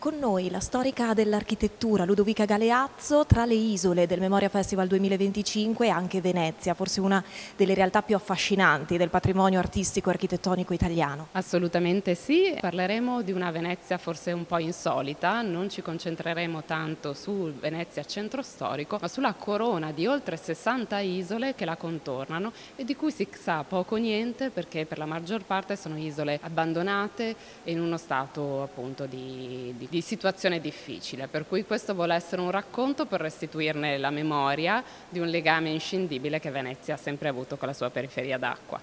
Con noi la storica dell'architettura Ludovica Galeazzo, tra le isole del Memoria Festival 2025 anche Venezia, forse una delle realtà più affascinanti del patrimonio artistico e architettonico italiano. Assolutamente sì, parleremo di una Venezia forse un po' insolita, non ci concentreremo tanto su Venezia centro storico, ma sulla corona di oltre 60 isole che la contornano e di cui si sa poco o niente perché per la maggior parte sono isole abbandonate e in uno stato appunto di situazione difficile, per cui questo vuole essere un racconto per restituirne la memoria di un legame inscindibile che Venezia ha sempre avuto con la sua periferia d'acqua.